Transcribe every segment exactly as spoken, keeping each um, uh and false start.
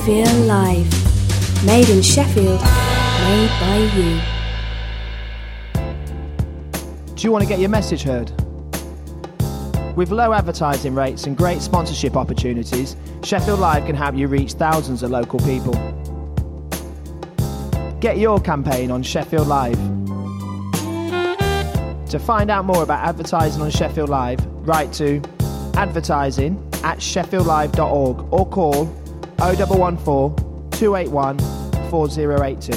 Sheffield Live. Made in Sheffield, made by you. Do you want to get your message heard? With low advertising rates and great sponsorship opportunities, Sheffield Live can help you reach thousands of local people. Get your campaign on Sheffield Live. To find out more about advertising on Sheffield Live, write to advertising at sheffield live dot org or call oh one one four, two eight one, four oh eight two.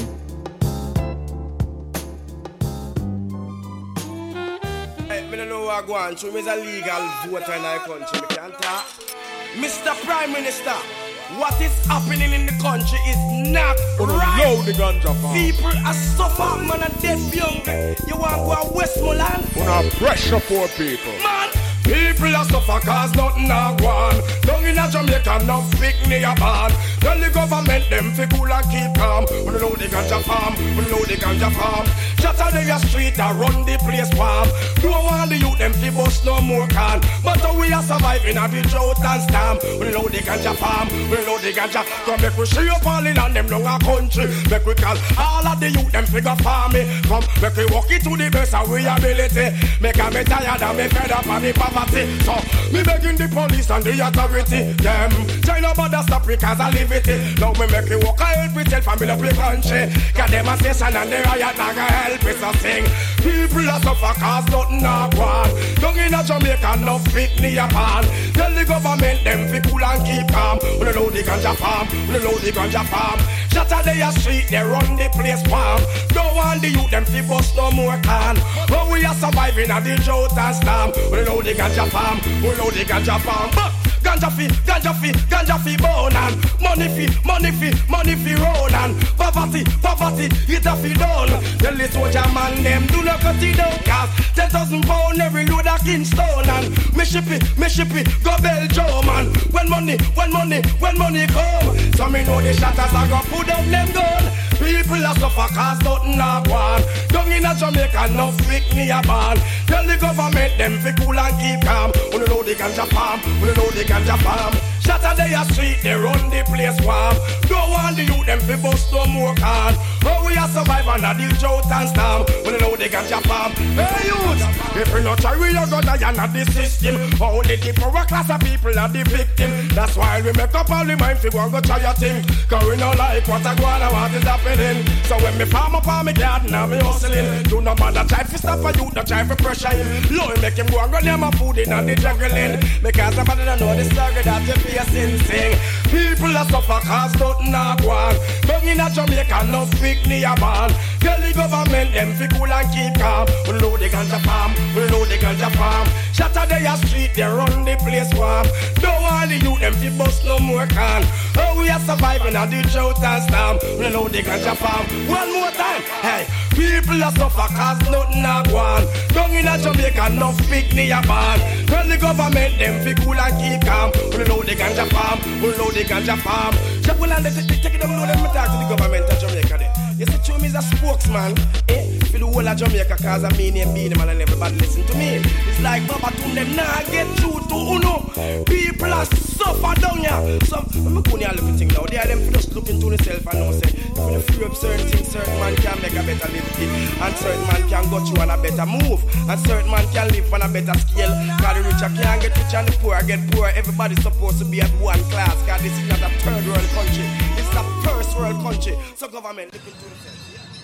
I go on through is a legal voter in our country. We can't talk. Mister Prime Minister, what is happening in the country is not right. The ganja farm. People are suffering, man, and dead young. You want to go to Westmoreland? Wanna pressure poor people. Man, people are suffer cause nothing are gone. Down in a Jamaica, no pick near band. Tell the government them fi cool and keep calm. We know the ganja farm, we know the ganja farm. Shatter the street and run the place farm. Don't want the youth them fi bust no more can. But how we are surviving at the drought and storm. We know the ganja farm, we know the ganja. Come make we see up all in and them long a country. Make we call all of the youth them figure farming. Come make we walk it to the best of we ability. Make a me tired and me fed up of the poverty. So me begging the police and the authority. Them China bother stop because I live it. Now me make it walk a help itself and build up the country. Got them a station and the riot naga help us to sing. People are suffer cause nothing a gone. Down in a Jamaica no fit near pan. Tell the government them fi cool and keep calm. We know the ganja farm, we know the ganja farm. Shatter the street, they run the place farm. Don't want the youth them fi bust no more can. But we are surviving at the drought and storm. We know the ganja farm, we know the ganja farm. But ganja fi, ganja fi, ganja fi bone and money fi, money fi, money fi roll and poverty, poverty, it a fi done. Tell the soldier man them do not cut it down cause ten thousand pound every load a Kingston and me ship it, me ship it, go Belgium and when money, when money, when money come, so me know the shatters are gonna put up them gun. People are suffer cause nothing a gone. Down in a Jamaica no pick me a band. Tell the government them fi cool and keep calm. We know the ganja farm, we know the ganja farm. Shatter the street, they run the place warm. Don't want the youth them fi bust no more can. How we are surviving at the drought and storm. We know the ganja farm. Hey youth, if we not try we are gonna die at the system. Only the poor class of people are the victim. That's why we make up all the mind fi go and go try your thing. Cause we not like what I go and what is happening. So when me farm up on me garden and me hustling, do no bother try fi stop for youth, not try fi pressure him. Lord make him go and go near my food in and the juggling. Because somebody don't know the struggle that you facing. Sing. People are suffer cause nothing a go on. Down in a Jamaica no speak near band. Tell the government them fi cool and keep calm. We know the ganja farm, we know the ganja farm. Shatter the street, they run the place warm. Don't want the youth them fi bust no more can. Oh we are surviving at the drought and storm. We know the ganja farm. One more time, hey. People are suffer cause nothing a go on. Down in a Jamaica no speak near band. Tell the government them fi cool and keep calm. We know the ganja farm, we know the ganja farm. Chapel and they take it up, know them talk to the government of Jamaica there. You see, Chum is a spokesman, eh? For the whole of Jamaica, cause I mean him, being him, and everybody listen to me. It's like Babaton, them nah get through to Uno. People are suffer down here. So, I'm going to look at things now. They are them just looking to themselves and know, say, if you free up certain things, certain man can make a better living, and certain man can go through on a better move, and certain man can live on a better scale. Cause the richer can't get rich and the poor get poor. Everybody's supposed to be at one class, cause this is not a third world country. It's a first world country. So government looking to themselves.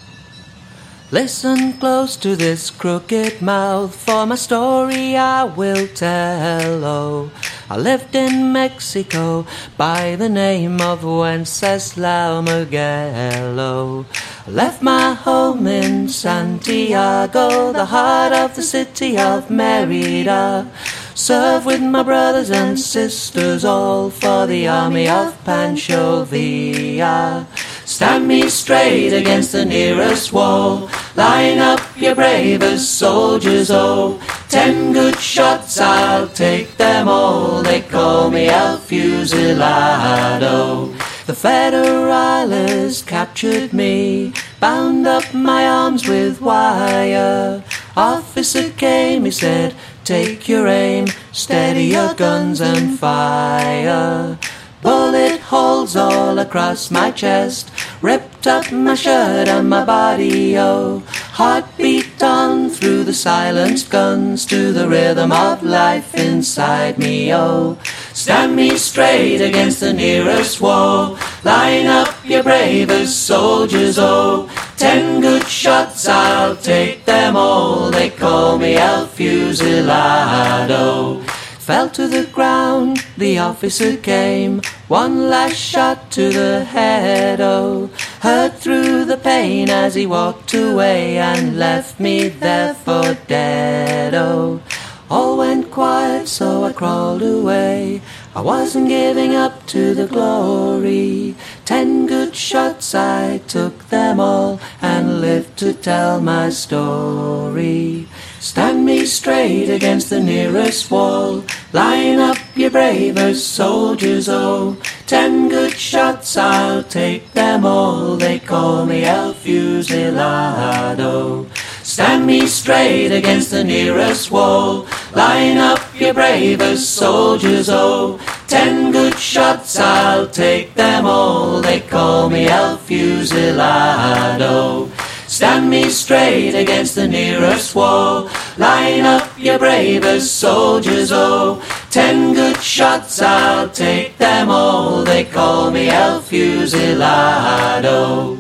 Listen close to this crooked mouth, for my story I will tell. Oh, I lived in Mexico by the name of Wenceslao Mugello. I left my home in Santiago, the heart of the city of Merida. Served with my brothers and sisters, all for the army of Pancho Villa. Stand me straight against the nearest wall, line up your bravest soldiers, oh. Ten good shots, I'll take them all, they call me El Fusilado. The Federales captured me, bound up my arms with wire. Officer came, he said, take your aim, steady your guns and fire. Bullet hole holes all across my chest, ripped up my shirt and my body, oh. Heart beat on through the silenced guns to the rhythm of life inside me, oh. Stand me straight against the nearest wall, line up your bravest soldiers, oh. Ten good shots, I'll take them all, they call me El Fusilado. Fell to the ground, the officer came, one last shot to the head, oh. Heard through the pain as he walked away and left me there for dead, oh. All went quiet, so I crawled away. I wasn't giving up to the glory. Ten good shots, I took them all and lived to tell my story. Stand me straight against the nearest wall, line up your bravest soldiers, oh. Ten good shots, I'll take them all, they call me El Fusilado. Stand me straight against the nearest wall, line up your bravest soldiers, oh. Ten good shots, I'll take them all, they call me El Fusilado. Stand me straight against the nearest wall, line up your bravest soldiers, oh. Ten good shots, I'll take them all, they call me El Fusilado.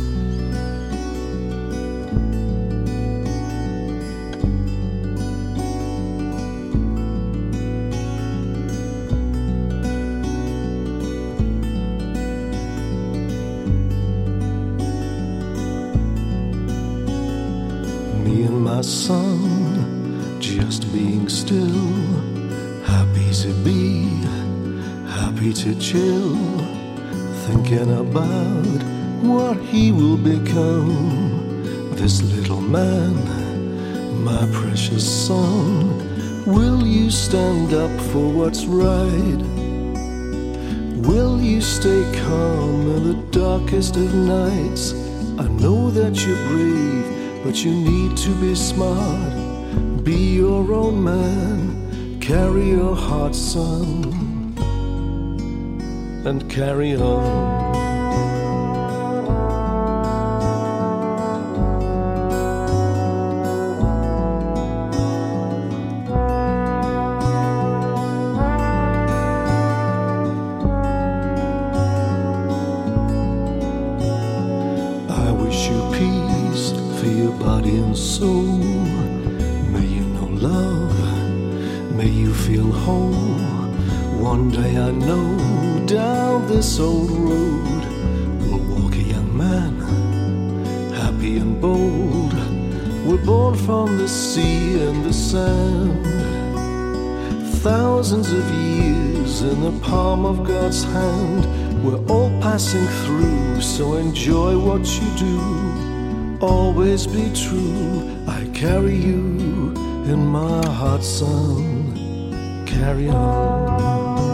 My son, just being still, happy to be, happy to chill, thinking about what he will become. This little man, my precious son, will you stand up for what's right? Will you stay calm in the darkest of nights? I know that you're brave, but you need to be smart. Be your own man, carry your heart, son, and carry on. I wish you peace for your body and soul. May you know love, may you feel whole. One day I know down this old road will walk a young man, happy and bold. We're born from the sea and the sand, thousands of years in the palm of God's hand. We're all passing through, so enjoy what you do. Always be true, I carry you in my heart, son, carry on.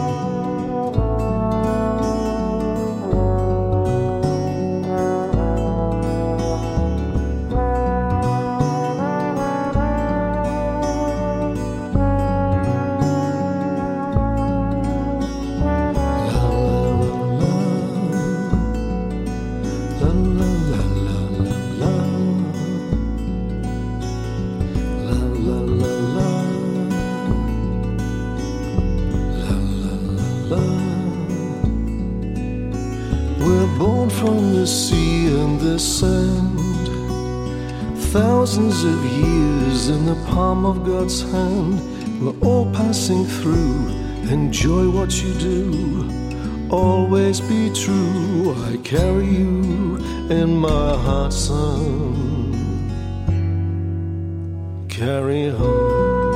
We're born from the sea and the sand, thousands of years in the palm of God's hand. We're all passing through, enjoy what you do. Always be true, I carry you in my heart, son, carry on.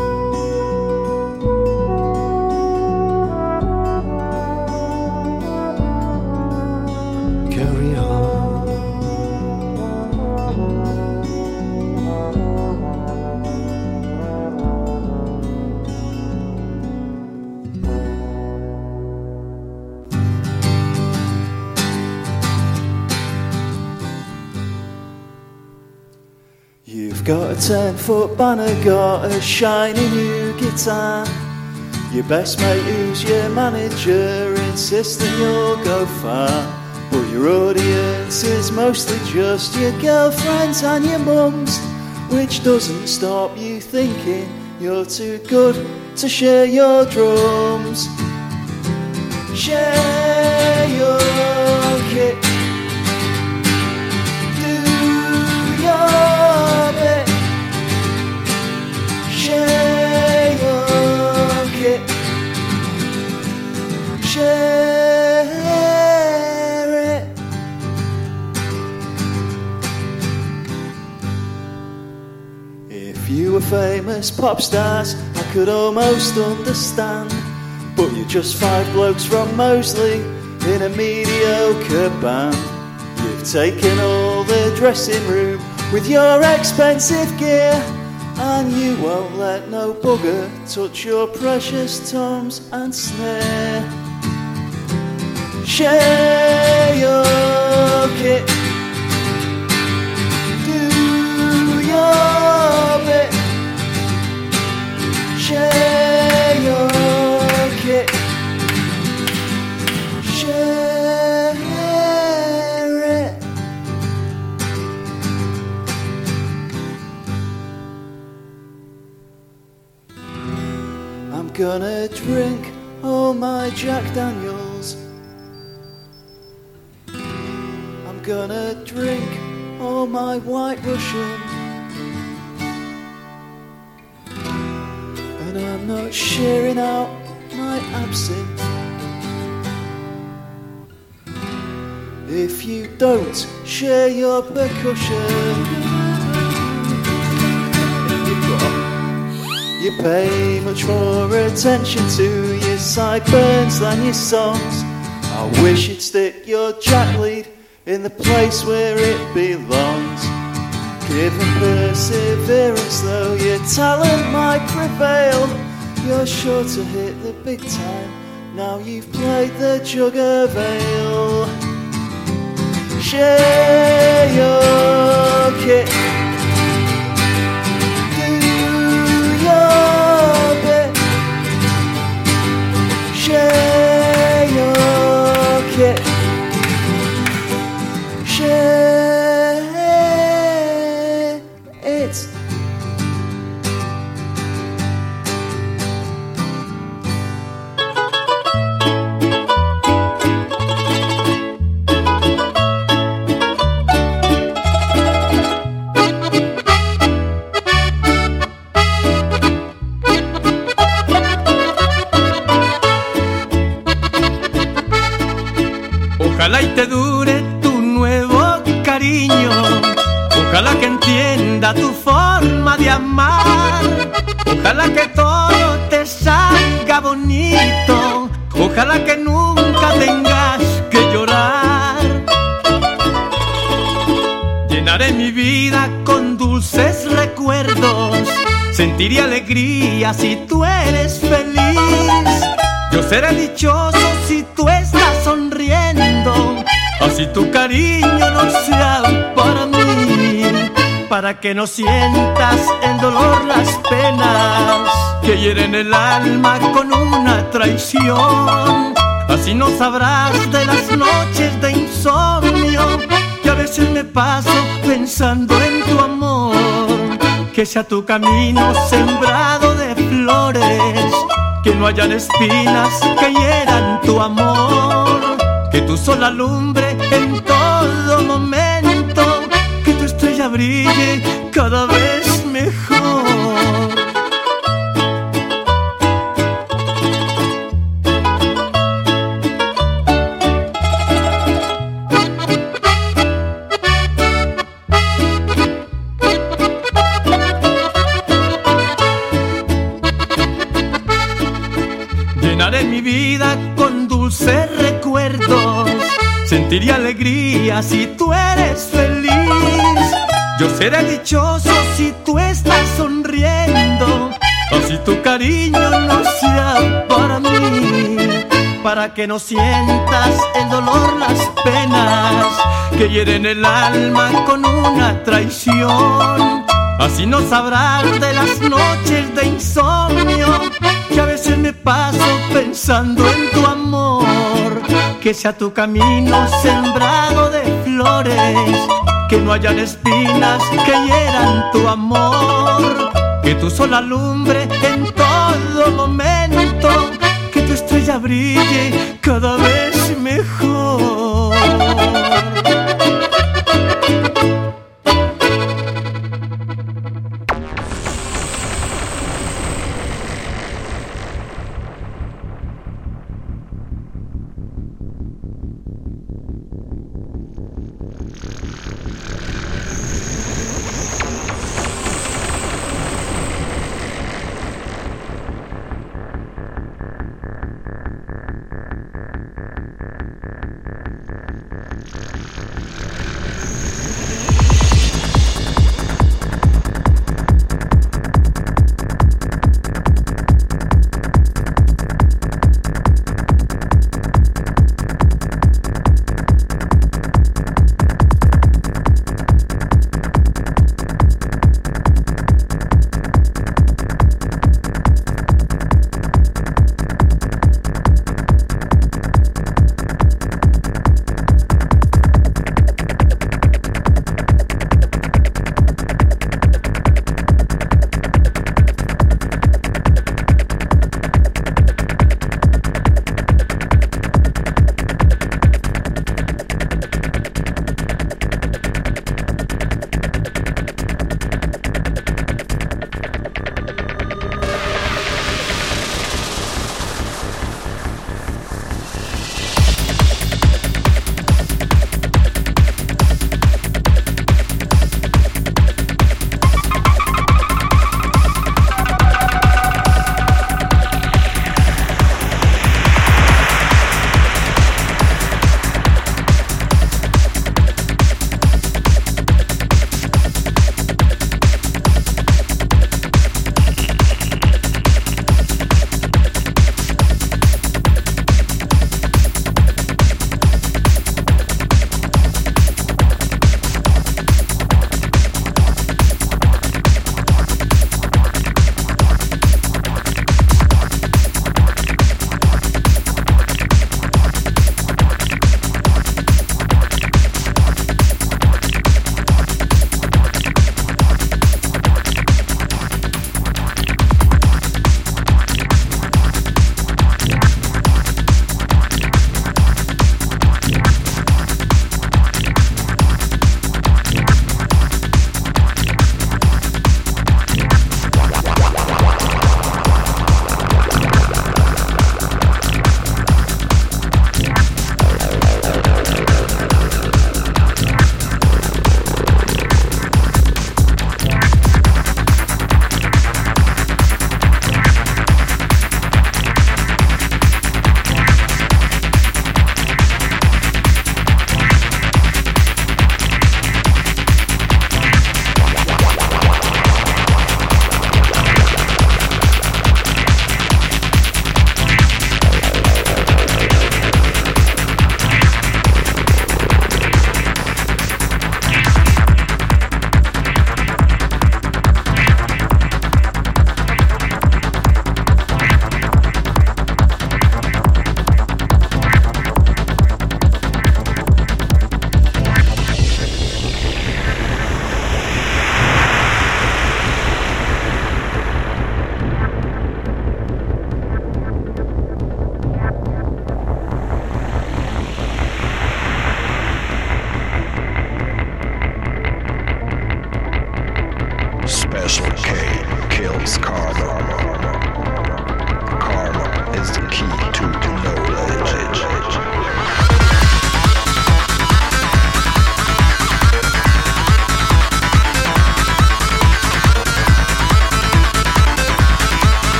You've got a ten-foot banner, got a shiny new guitar. Your best mate who's your manager in insist that you'll go far, but your audience is mostly just your girlfriends and your mums, which doesn't stop you thinking you're too good to share your drums. Share your kit, do your bit. Share your kit, share it. If you were famous pop stars, I could almost understand, but you're just five blokes from Moseley in a mediocre band. You've taken all the dressing room with your expensive gear, and you won't let no bugger touch your precious toms and snare. Share your kit, do your bit. Share your kit, share it. I'm gonna drink all my Jack Daniels. I'm gonna drink all my White Russian. And I'm not sharing out my absinthe. If you don't share your percussion, you pay much more attention to your sideburns than your songs. I wish you'd stick your jack lead in the place where it belongs. Given perseverance, though, your talent might prevail. You're sure to hit the big time now you've played the jug of ale. Share your kit, do your bit. Share your kit, share it. Ojalá y te dure tu nuevo cariño, ojalá que entienda tu forma de amar, ojalá que todo te salga bonito, ojalá que nunca tengas que llorar. Llenaré mi vida con dulces recuerdos, sentiré alegría si tú eres feliz. Yo seré dichoso si tú estás sonriendo, así tu cariño no sea para mí, para que no sientas el dolor, las penas que hieren el alma con una traición. Así no sabrás de las noches de insomnio que a veces me paso pensando en tu amor. Que sea tu camino sembrado de flores, que no hayan espinas que hieran tu amor, que tu sol alumbre en todo momento, que tu estrella brille cada vez mejor. Llenaré mi vida con dulces recuerdos, sentiré alegría si tú eres feliz. Yo seré dichoso si tú estás sonriendo, así tu cariño no sea para mí, para que no sientas el dolor, las penas que hieren el alma con una traición. Así no sabrás de las noches de insomnio que a veces me paso pensando en tu amor. que sea tu camino sembrado de flores, que no hayan espinas que hieran tu amor, que tu sol alumbre en todo momento, que tu estrella brille cada vez mejor.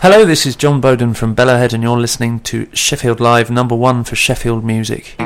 Hello, this is John Bowden from Bellowhead, and you're listening to Sheffield Live, number one for Sheffield music.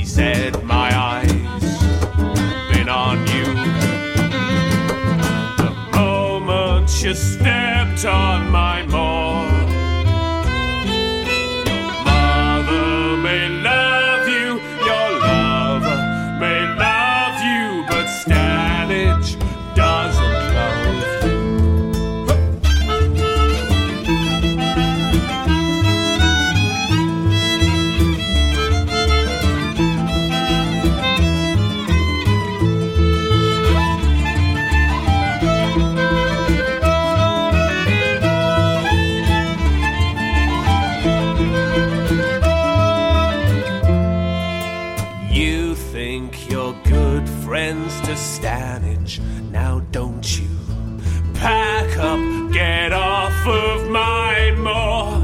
My eyes been on you. The just stepped on my moor. Your mother may love you, your lover may love you, but Stanage doesn't love you. You think you're good friends to Stanage, now don't you? Pack up, get off of my moor.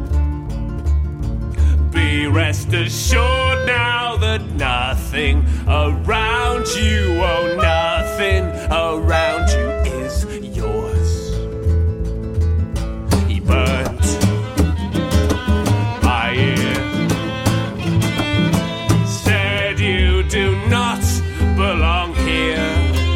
Be rest assured now that nothing around you, oh nothing around you is yours. He burnt my ear, said you do not belong here.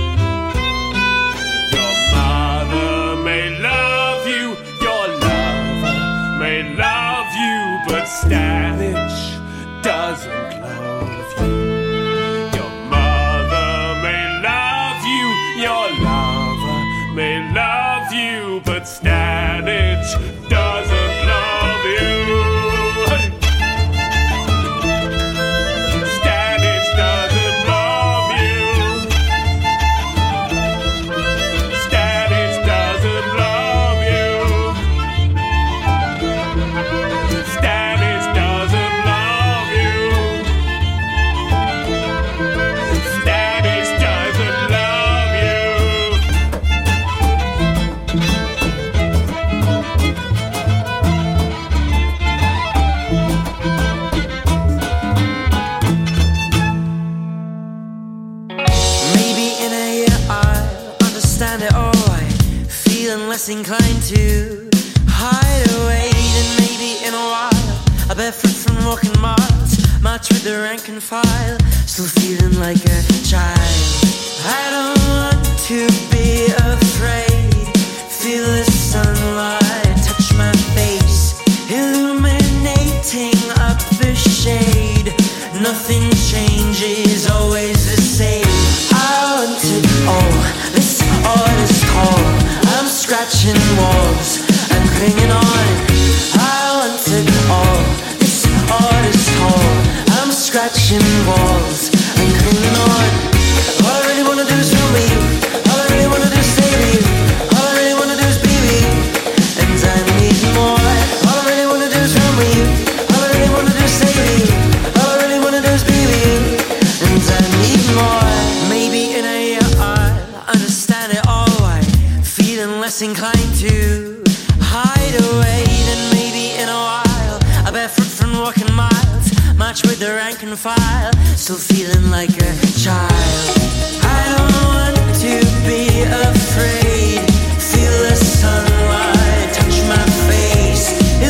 Your mother may love you, your lover may love you, but Stanage doesn't love you. Your mother may love you, your lover may love you, but Stanage doesn't love you. Stanage doesn't love you. Stanage doesn't love you. Stanage doesn't love you. Stanage doesn't love you. Maybe in a year I'll understand it all. I'm feeling less inclined to hide away. And maybe in a while I'll barefoot from walking miles, march with the rank and file, still feeling like a child. I don't want to be afraid. Feel the sunlight touch my face, illuminating up the shade. Nothing changes, always the same. I want it all, this art is tall. I'm scratching walls, I'm clinging on. I want it all, this art is tall. I'm scratching walls, I'm clinging on. All I really wanna do is feel me. All I really wanna do is stay with you. All I really wanna do is be with you, and I need more. All I really wanna do is feel me. All I really wanna do is stay with you. All I really wanna do is be with you, and I need more. Maybe in a year I'll understand it all. I'm feeling less inclined to hide away. Then maybe in a while I'll barefoot from walking miles, march with the rank and file, still feeling like a child. I don't want to be afraid. Feel the sunlight touch my face,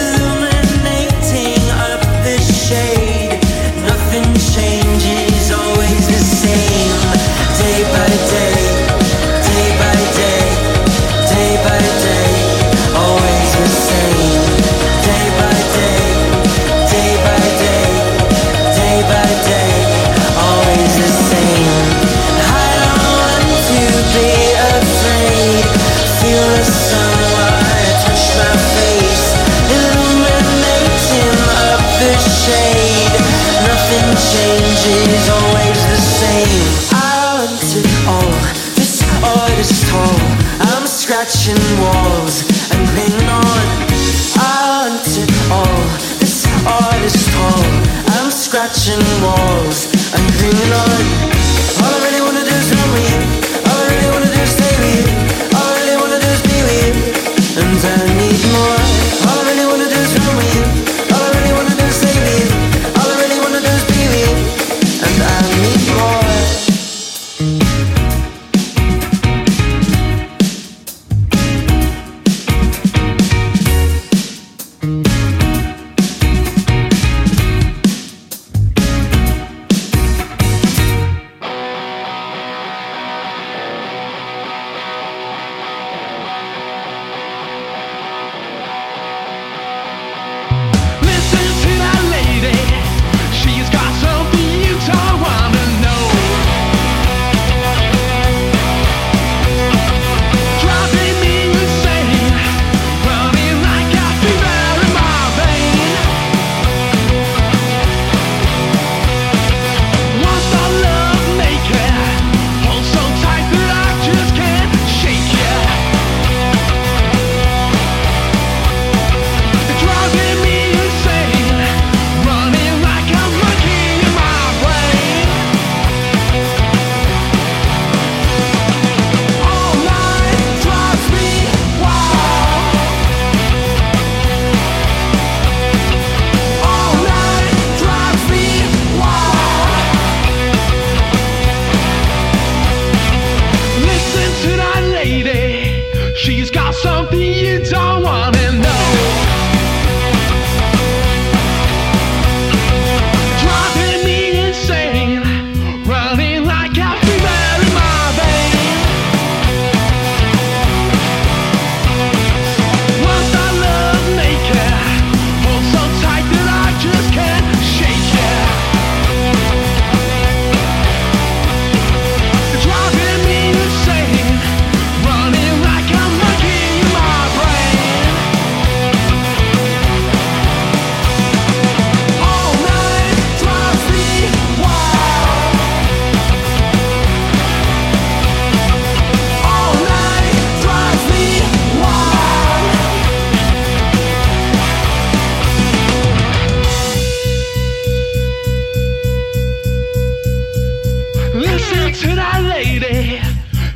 illuminating up the shade. Nothing changes, always the same. Day by day, day by day, day by day, always the same. Day by day, day by day, day by day, always the same. I don't want to be afraid. Feel the sunlight touch my face, illuminating up the shade. Nothing changes, always the same. I want it all, this art is tall. I'm scratching walls, I'm clinging on. I want it all, this art is tall. I'm scratching walls, I'm clinging on. All I really wanna do is run with you. All I really wanna do is stay with you. All I really wanna do is be with you, and I need more. All I really wanna do is run with you. All I really wanna do is stay with you. All I really wanna do is be with you, and I need more.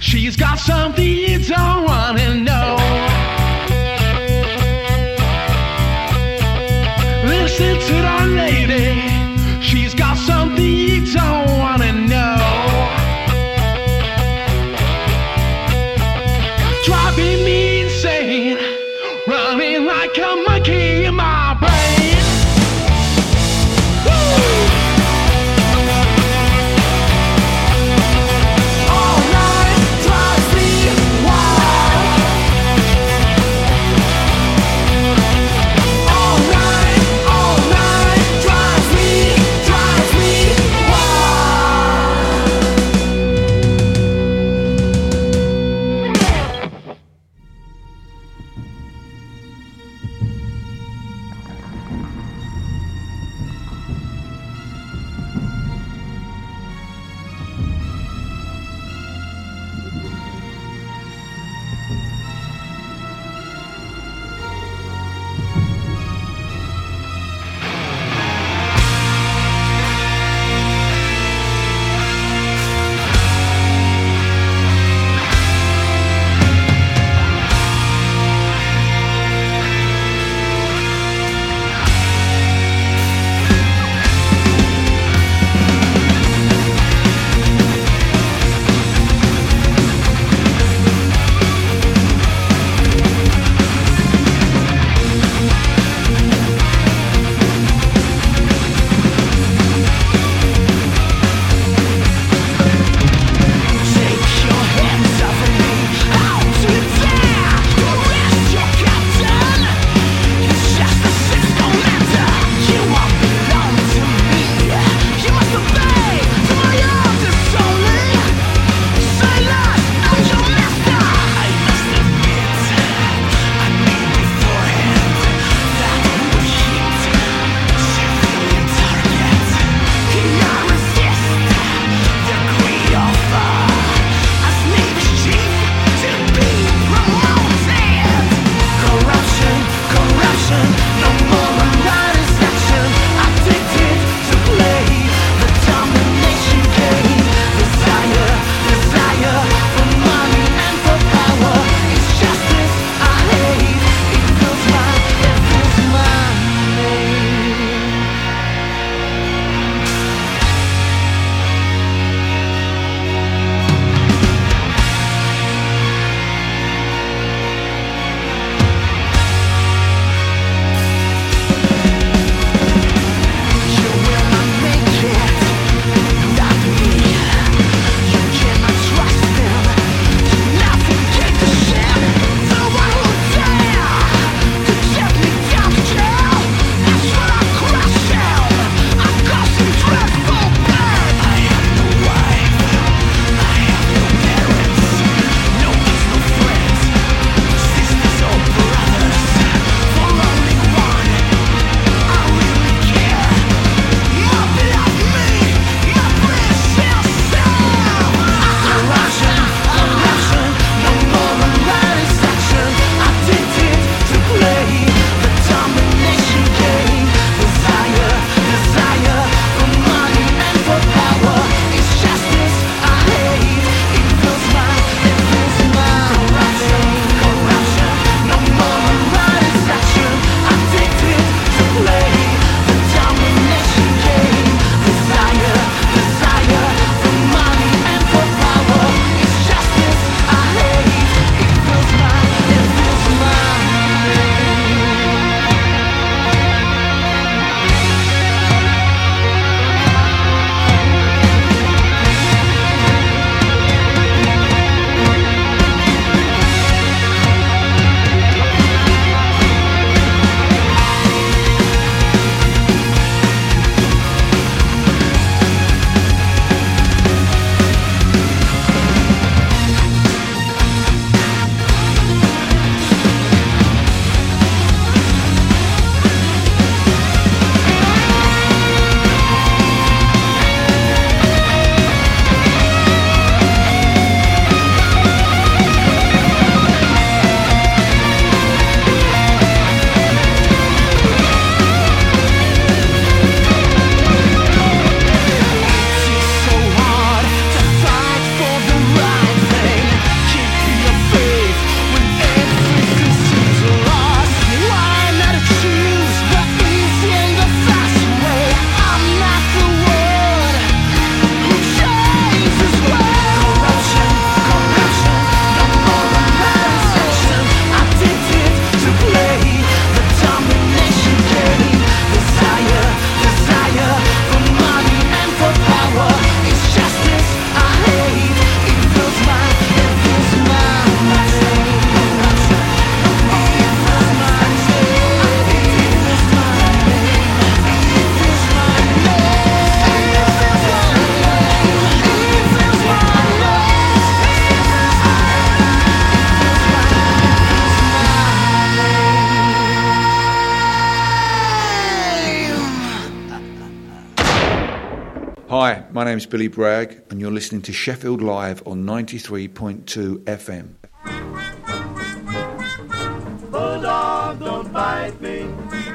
She's got something you don't wanna know. Listen to that lady. She's got something you don't wanna know. Driving me insane, running like a monkey in my brain. All night drives me wild. All night, all night. Hi, my name's Billy Bragg, and you're listening to Sheffield Live on ninety-three point two F M. Bulldog, don't bite me.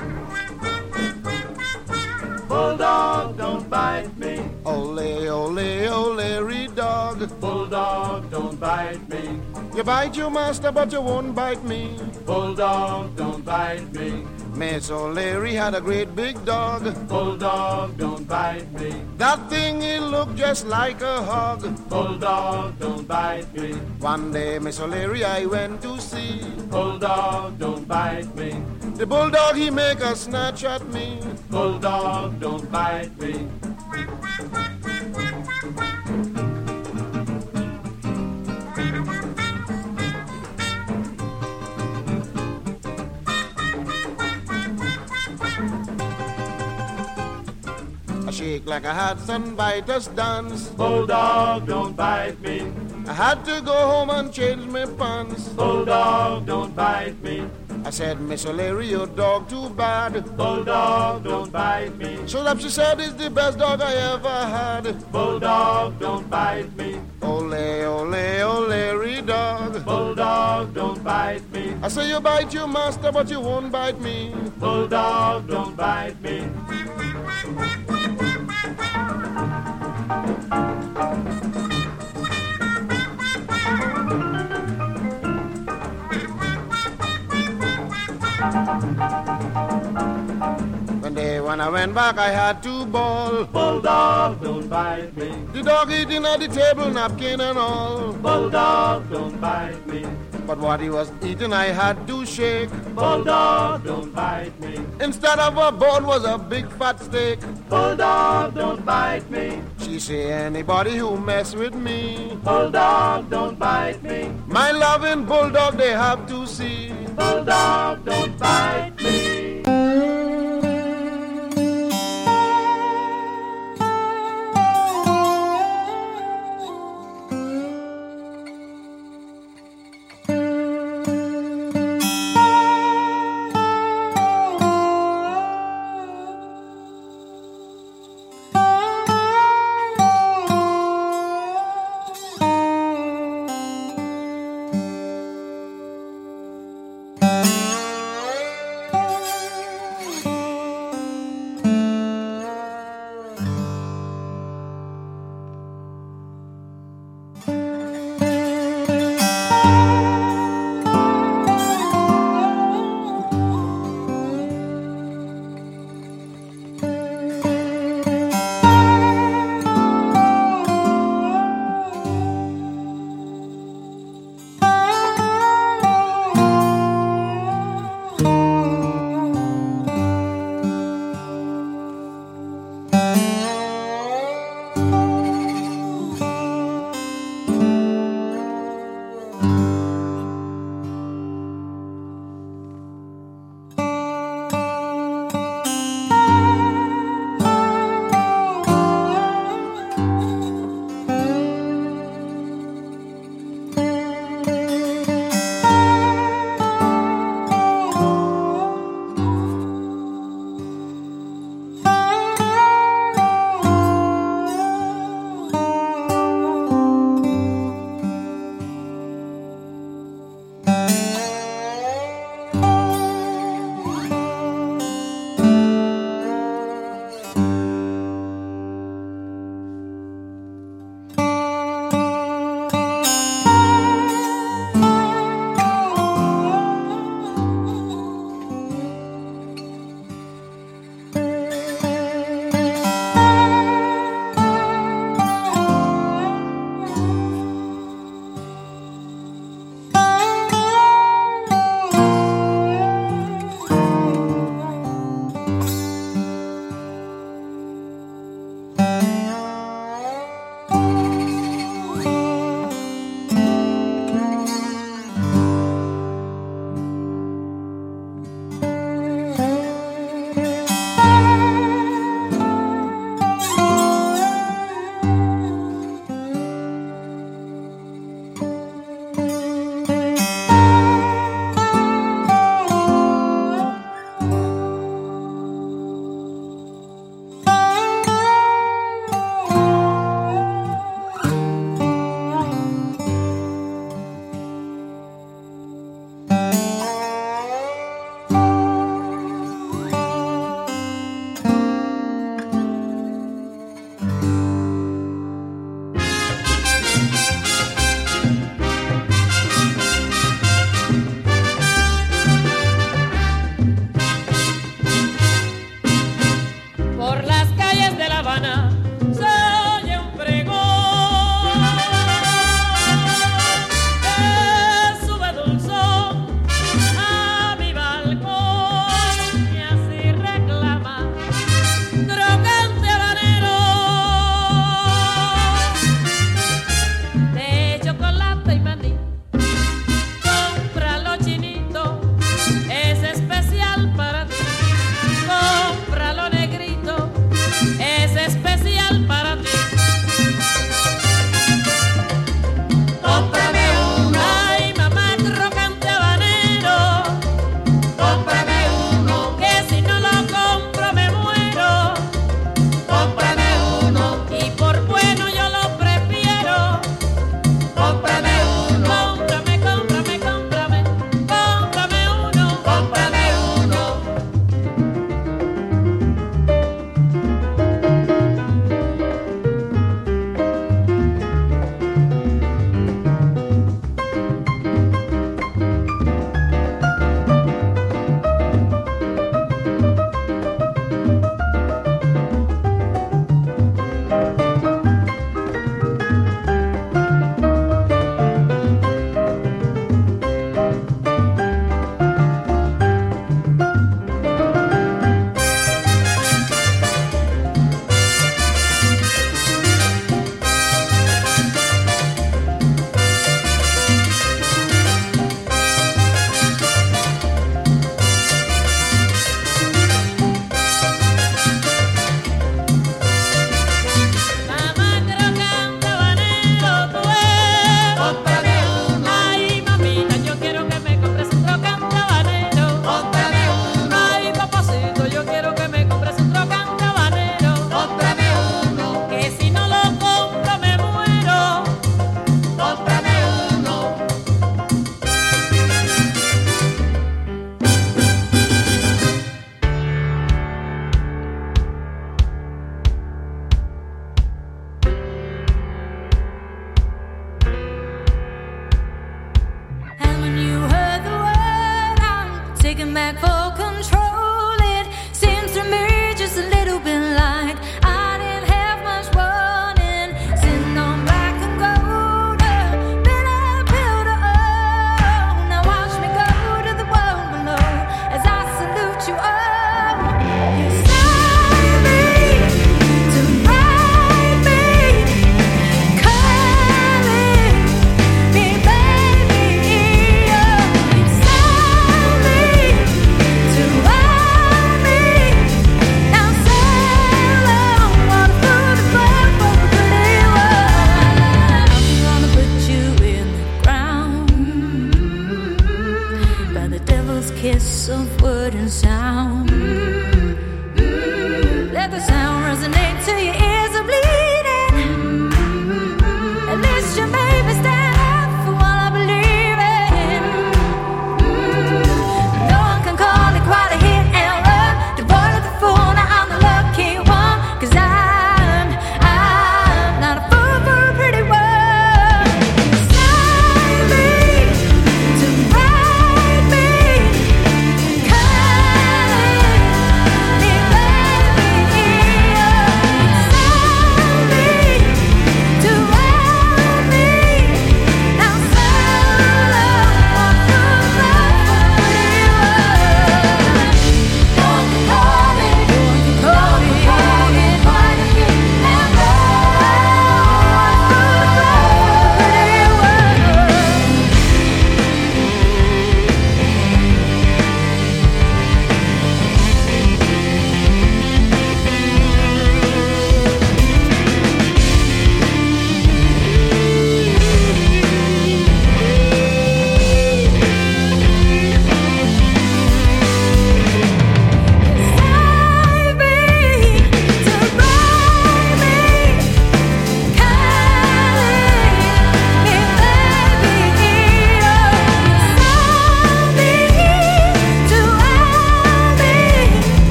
Bulldog, don't bite me. Ole, ole, ole, Larry dog. Bulldog, don't bite me. You bite your master, but you won't bite me. Bulldog, don't bite me. Miss O'Leary had a great big dog. Bulldog, don't bite me. That thing, it looked just like a hog. Bulldog, don't bite me. One day, Miss O'Leary, I went to see. Bulldog, don't bite me. The bulldog, he make a snatch at me. Bulldog, don't bite me. I shake like I had some biters dance. Bulldog, don't bite me. I had to go home and change my pants. Bulldog, don't bite me. I said, Miss O'Leary, your dog too bad. Bulldog, don't bite me. So up she said, it's the best dog I ever had. Bulldog, don't bite me. Ole, ole, O'Leary dog. Bulldog, don't bite me. I say you bite your master, but you won't bite me. Bulldog, don't bite me. One day when I went back, I had to bawl. Bulldog, don't bite me. The dog eating at the table, napkin and all. Bulldog, don't bite me. But what he was eating, I had to shake. Bulldog, don't bite me. Instead of a bone was a big fat steak. Bulldog, don't bite me. She say anybody who mess with me. Bulldog, don't bite me. My loving bulldog, they have to see. Bulldog, don't bite me.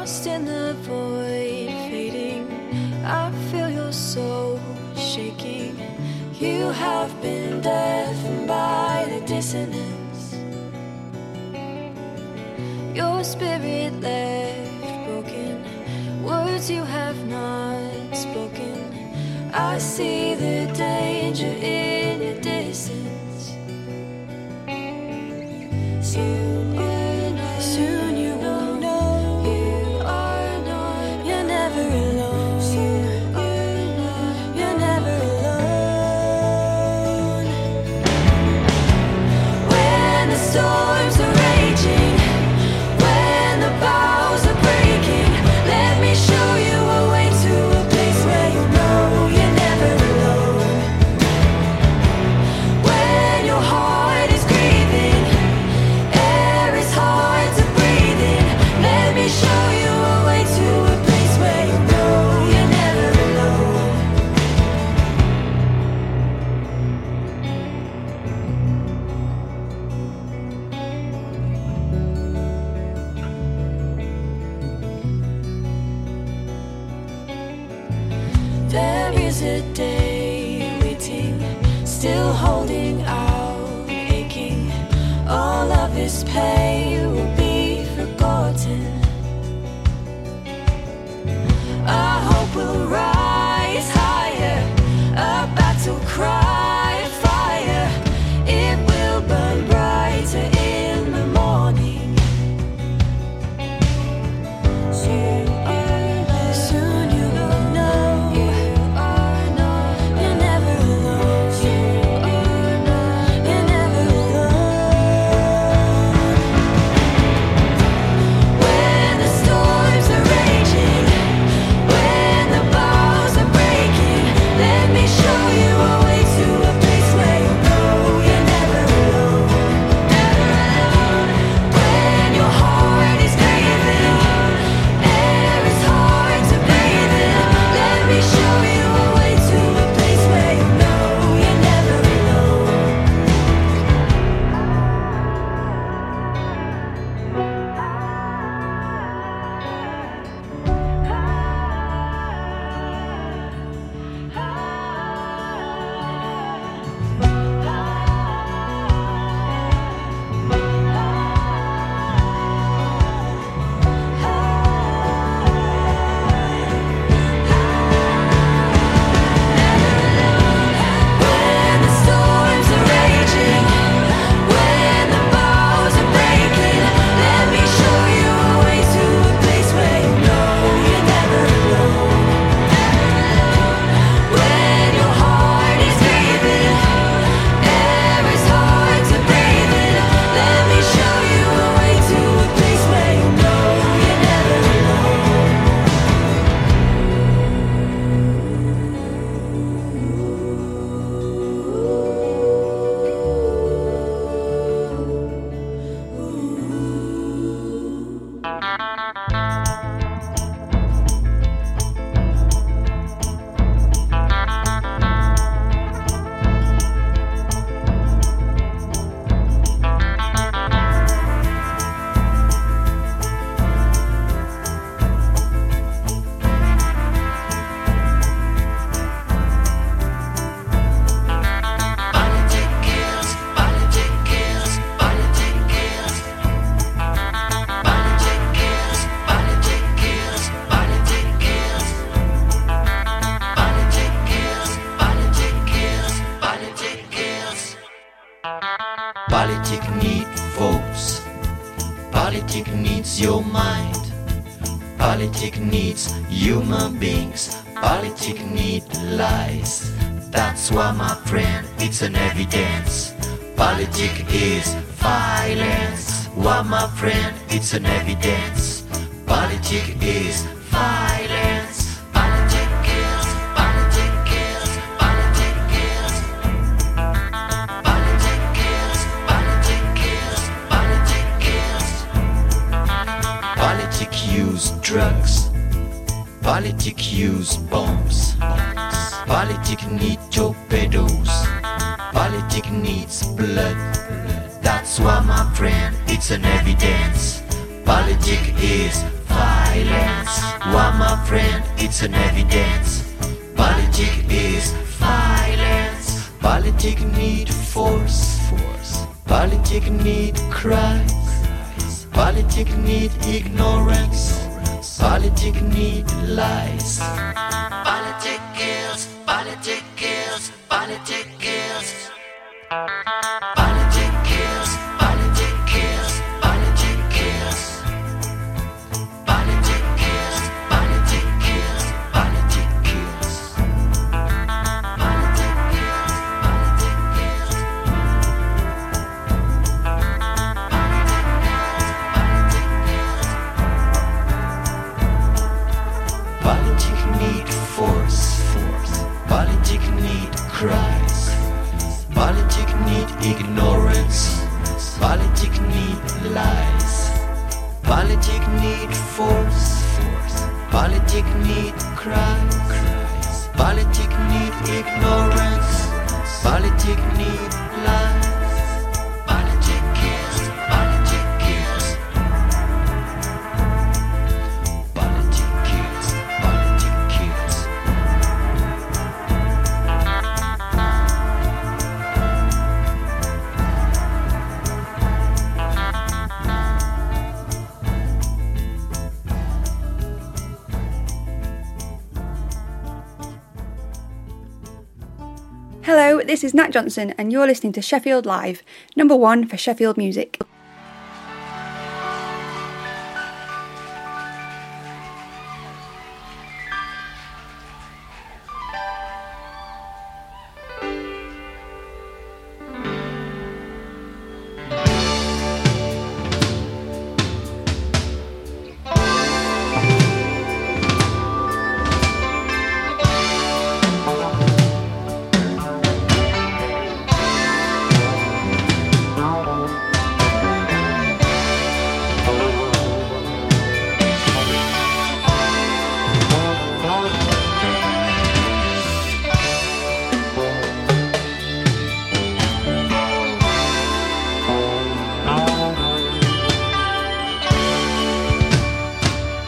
lost in the void, fading. I feel your soul shaking. You have been deafened by the dissonance. Your spirit left broken, words you have not spoken. I see the danger in your distance. Soon you know, soon you will know you are not, you're never alone. Soon you know, you're never alone. When the storms are raging, when the bows are breaking, let me show you a way to a place where you know you're never alone. When your heart is grieving, air is hard to breathe in, let me show you a way to a place where you know you're never alone. There is a day waiting, still holding out, aching. All of this pain will be forgotten. Our hope will rise higher, a battle cry of fire. It will burn brighter in the morning. Soon you know, soon you will know you are not, you're never alone. Soon you know, you're never alone. When the storms are raging, when the bows are breaking, let me show you a way to a place where you know you're never alone. Never alone. When your heart is grieving, air is hard to breathe in, let me show you a way to a place where you know you're never alone. When the storms are raging, when the bows are breaking, let me show you a way to a place where you know you're never alone. When your heart is grieving, air is hard to breathe in, let me show you a way to a place where you know you're never alone. Politics needs votes. Politics needs your mind. Politics needs human beings. Politics needs lies. That's why, my friend, it's an evidence. Politics is violence. Why, my friend, it's an evidence. Politics is violence. Politics kills. Politics kills. Politics kills. Politics kills. Politics kills. Politics kills. Politics use drugs. Politics use bombs. Politics need torpedoes. Politics needs blood. That's why, my friend, it's an evidence. Politics is violence. violence. Why, my friend, it's an evidence. Politics is violence. Politics need force. Force. Politics need cries. Politics need ignorance. Politics need lies. Politics kills. Politics kills. Politics kills. Politics kills. Politics kills. Politics kills. Politics kills. Politics kills. Politics kills. Politics need force. Force. Politics need cries. Politics need ignorance. Politics need lies. Politics need force. Force. Politics need cries. Politics need ignorance. Politics need lies. Politics kills. Politics kills. Politics kills. Politics kills. Hello, this is Nat Johnson and you're listening to Sheffield Live, number one for Sheffield music.